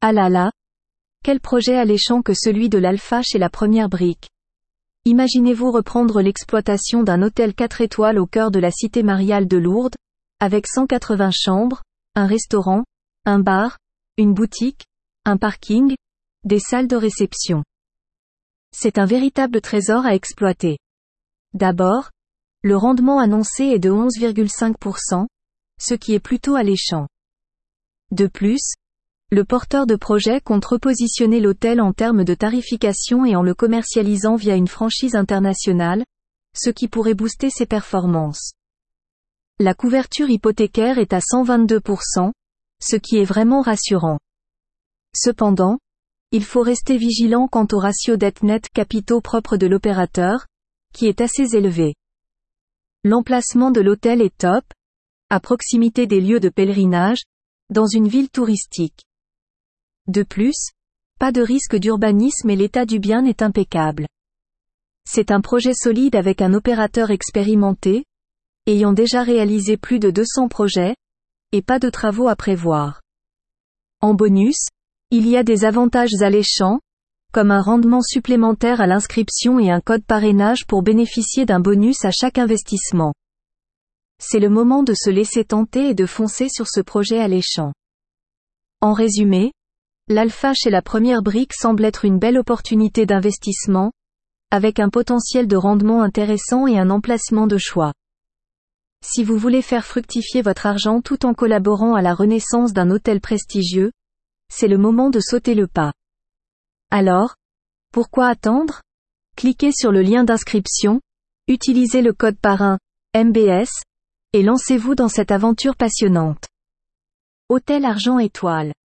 Ah là là! Quel projet alléchant que celui de l'Alpha chez la Première Brique. Imaginez-vous reprendre l'exploitation d'un hôtel 4 étoiles au cœur de la cité mariale de Lourdes, avec 180 chambres, un restaurant, un bar, une boutique, un parking, des salles de réception. C'est un véritable trésor à exploiter. D'abord, le rendement annoncé est de 11,5%, ce qui est plutôt alléchant. De plus, le porteur de projet compte repositionner l'hôtel en termes de tarification et en le commercialisant via une franchise internationale, ce qui pourrait booster ses performances. La couverture hypothécaire est à 122%, ce qui est vraiment rassurant. Cependant, il faut rester vigilant quant au ratio dette-net capitaux propres de l'opérateur, qui est assez élevé. L'emplacement de l'hôtel est top, à proximité des lieux de pèlerinage, dans une ville touristique. De plus, pas de risque d'urbanisme et l'état du bien est impeccable. C'est un projet solide avec un opérateur expérimenté, ayant déjà réalisé plus de 200 projets, et pas de travaux à prévoir. En bonus, il y a des avantages alléchants, comme un rendement supplémentaire à l'inscription et un code parrainage pour bénéficier d'un bonus à chaque investissement. C'est le moment de se laisser tenter et de foncer sur ce projet alléchant. En résumé, l'Alpha chez la Première Brique semble être une belle opportunité d'investissement, avec un potentiel de rendement intéressant et un emplacement de choix. Si vous voulez faire fructifier votre argent tout en collaborant à la renaissance d'un hôtel prestigieux, c'est le moment de sauter le pas. Alors, pourquoi attendre? Cliquez sur le lien d'inscription, utilisez le code parrain MBS, et lancez-vous dans cette aventure passionnante. Hôtel Argent Étoile.